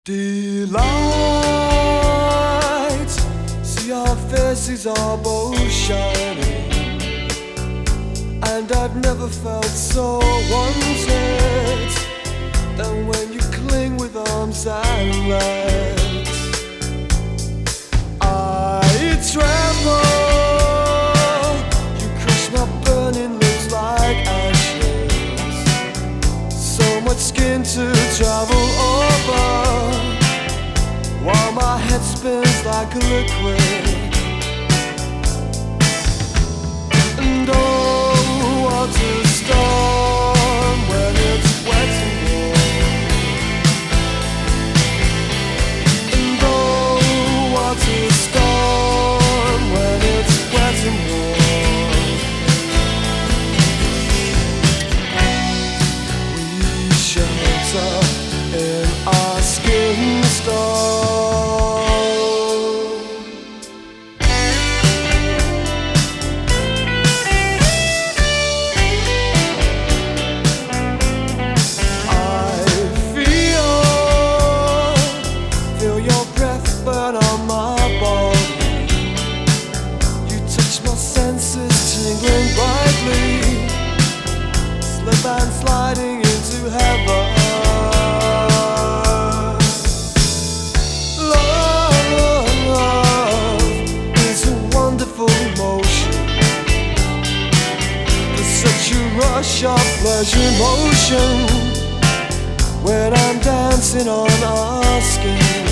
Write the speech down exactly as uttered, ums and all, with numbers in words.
Delight, see our faces are both shining, and I've never felt so wanted than when you cling with arms and legs. I tremble, you crush my burning lips like ashes. So much skin to travel over, while my head spins like a liquid. And oh, what a storm when it's wet and warm. And oh, what a storm when it's wet and warm. We shelter in our skin storm. Burn on my body, you touch my senses, tingling brightly, slip and sliding into heaven. Love is a wonderful emotion. There's such a rush of pleasure motion when I'm dancing on our skin.